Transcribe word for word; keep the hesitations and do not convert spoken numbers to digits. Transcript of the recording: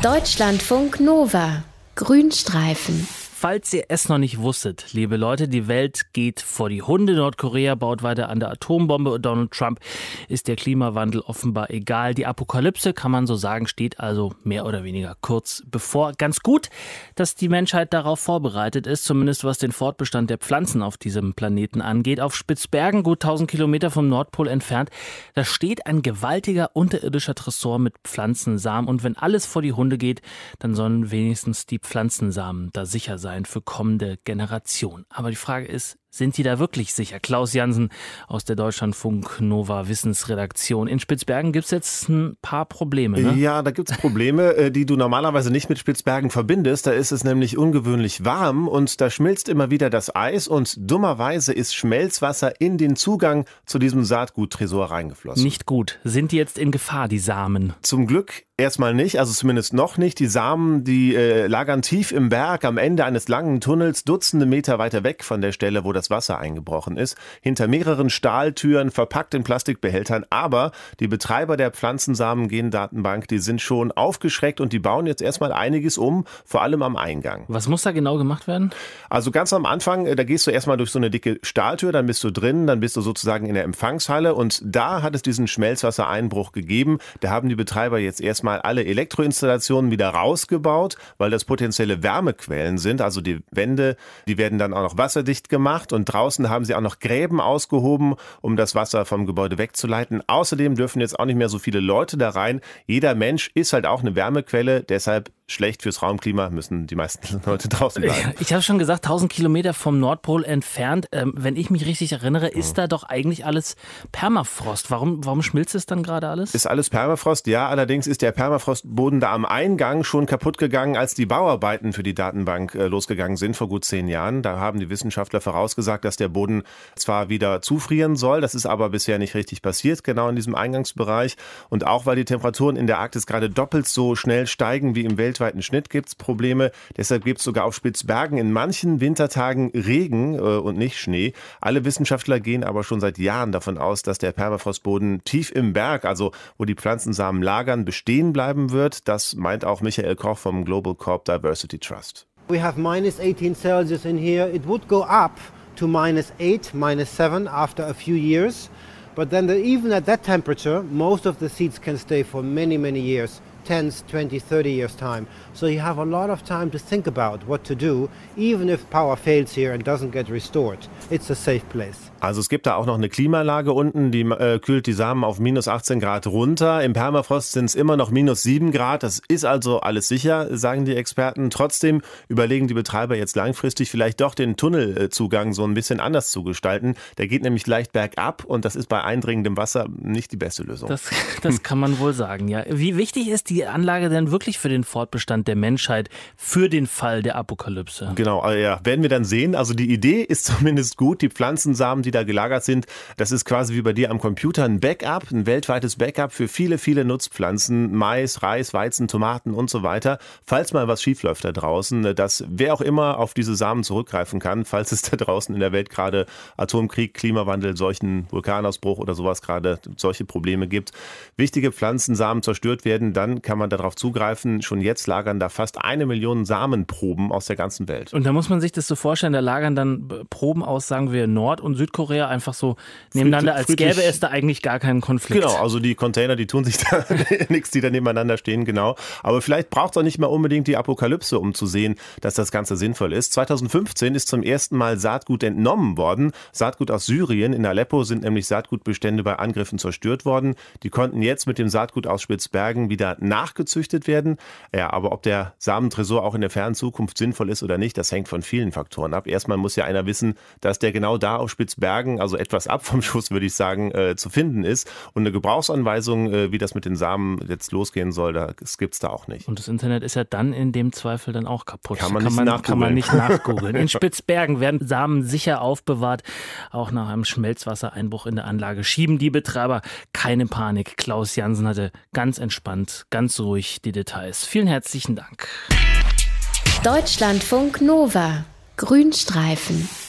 Deutschlandfunk Nova. Grünstreifen. Falls ihr es noch nicht wusstet, liebe Leute, die Welt geht vor die Hunde. Nordkorea baut weiter an der Atombombe und Donald Trump ist der Klimawandel offenbar egal. Die Apokalypse, kann man so sagen, steht also mehr oder weniger kurz bevor. Ganz gut, dass die Menschheit darauf vorbereitet ist, zumindest was den Fortbestand der Pflanzen auf diesem Planeten angeht. Auf Spitzbergen, gut tausend Kilometer vom Nordpol entfernt, da steht ein gewaltiger unterirdischer Tresor mit Pflanzensamen. Und wenn alles vor die Hunde geht, dann sollen wenigstens die Pflanzensamen da sicher sein für kommende Generationen. Aber die Frage ist, sind die da wirklich sicher? Klaus Jansen aus der Deutschlandfunk Nova Wissensredaktion. In Spitzbergen gibt es jetzt ein paar Probleme, ne? Ja, da gibt es Probleme, die du normalerweise nicht mit Spitzbergen verbindest. Da ist es nämlich ungewöhnlich warm und da schmilzt immer wieder das Eis und dummerweise ist Schmelzwasser in den Zugang zu diesem Saatguttresor reingeflossen. Nicht gut. Sind die jetzt in Gefahr, die Samen? Zum Glück erstmal nicht, also zumindest noch nicht. Die Samen, die äh, lagern tief im Berg am Ende eines langen Tunnels, Dutzende Meter weiter weg von der Stelle, wo das Wasser eingebrochen ist, hinter mehreren Stahltüren, verpackt in Plastikbehältern. Aber die Betreiber der Pflanzensamen-Gendatenbank, die sind schon aufgeschreckt und die bauen jetzt erstmal einiges um, vor allem am Eingang. Was muss da genau gemacht werden? Also ganz am Anfang, da gehst du erstmal durch so eine dicke Stahltür, dann bist du drin, dann bist du sozusagen in der Empfangshalle und da hat es diesen Schmelzwassereinbruch gegeben. Da haben die Betreiber jetzt erstmal alle Elektroinstallationen wieder rausgebaut, weil das potenzielle Wärmequellen sind. Also die Wände, die werden dann auch noch wasserdicht gemacht. Und draußen haben sie auch noch Gräben ausgehoben, um das Wasser vom Gebäude wegzuleiten. Außerdem dürfen jetzt auch nicht mehr so viele Leute da rein. Jeder Mensch ist halt auch eine Wärmequelle, deshalb schlecht fürs Raumklima, müssen die meisten Leute draußen bleiben. Ich habe schon gesagt, tausend Kilometer vom Nordpol entfernt. Ähm, wenn ich mich richtig erinnere, ist mhm. da doch eigentlich alles Permafrost. Warum, warum schmilzt es dann gerade alles? Ist alles Permafrost, ja. Allerdings ist der Permafrostboden da am Eingang schon kaputt gegangen, als die Bauarbeiten für die Datenbank äh, losgegangen sind vor gut zehn Jahren. Da haben die Wissenschaftler vorausgesagt, dass der Boden zwar wieder zufrieren soll, das ist aber bisher nicht richtig passiert, genau in diesem Eingangsbereich. Und auch weil die Temperaturen in der Arktis gerade doppelt so schnell steigen wie im Welt weltweiten Schnitt gibt es Probleme. Deshalb gibt es sogar auf Spitzbergen in manchen Wintertagen Regen äh, und nicht Schnee. Alle Wissenschaftler gehen aber schon seit Jahren davon aus, dass der Permafrostboden tief im Berg, also wo die Pflanzensamen lagern, bestehen bleiben wird. Das meint auch Michael Koch vom Global Corp Diversity Trust. We have minus eighteen Celsius in here. It would go up to minus eight, minus seven after a few years. But then the, even at that temperature, most of the seeds can stay for many, many years. ten, twenty, thirty years time. So you have a lot of time to think about what to do, even if power fails here and doesn't get restored. It's a safe place. Also es gibt da auch noch eine Klimaanlage unten, die äh, kühlt die Samen auf minus achtzehn Grad runter. Im Permafrost sind es immer noch minus sieben Grad. Das ist also alles sicher, sagen die Experten. Trotzdem überlegen die Betreiber jetzt langfristig vielleicht doch den Tunnelzugang so ein bisschen anders zu gestalten. Der geht nämlich leicht bergab und das ist bei eindringendem Wasser nicht die beste Lösung. Das, das kann man wohl sagen, ja. Wie wichtig ist die Anlage denn wirklich für den Fortbestand der Menschheit, für den Fall der Apokalypse? Genau, ja, werden wir dann sehen. Also die Idee ist zumindest gut. Die Pflanzensamen, die da gelagert sind, das ist quasi wie bei dir am Computer ein Backup, ein weltweites Backup für viele, viele Nutzpflanzen, Mais, Reis, Weizen, Tomaten und so weiter. Falls mal was schiefläuft da draußen, dass wer auch immer auf diese Samen zurückgreifen kann, falls es da draußen in der Welt gerade Atomkrieg, Klimawandel, solchen Vulkanausbruch oder sowas gerade solche Probleme gibt. Wichtige Pflanzensamen zerstört werden, dann kann man darauf zugreifen. Schon jetzt lagern da fast eine Million Samenproben aus der ganzen Welt. Und da muss man sich das so vorstellen, da lagern dann Proben aus, sagen wir, Nord- und Südkorea einfach so nebeneinander, als gäbe es da eigentlich gar keinen Konflikt. Genau, also die Container, die tun sich da nichts, die da nebeneinander stehen, genau. Aber vielleicht braucht es auch nicht mehr unbedingt die Apokalypse, um zu sehen, dass das Ganze sinnvoll ist. zweitausendfünfzehn ist zum ersten Mal Saatgut entnommen worden. Saatgut aus Syrien. In Aleppo sind nämlich Saatgutbestände bei Angriffen zerstört worden. Die konnten jetzt mit dem Saatgut aus Spitzbergen wieder nachgezüchtet werden. Ja, aber ob der Samentresor auch in der fernen Zukunft sinnvoll ist oder nicht, das hängt von vielen Faktoren ab. Erstmal muss ja einer wissen, dass der genau da auf Spitzbergen, also etwas ab vom Schuss, würde ich sagen, äh, zu finden ist. Und eine Gebrauchsanweisung, äh, wie das mit den Samen jetzt losgehen soll, das gibt's da auch nicht. Und das Internet ist ja dann in dem Zweifel dann auch kaputt. Kann man kann nicht man, nachgoogeln. Kann man nicht nachgoogeln. In Spitzbergen werden Samen sicher aufbewahrt. Auch nach einem Schmelzwassereinbruch in der Anlage schieben die Betreiber keine Panik. Klaus Jansen hatte ganz entspannt, ganz ruhig die Details. Vielen herzlichen Dank. Deutschlandfunk Nova. Grünstreifen.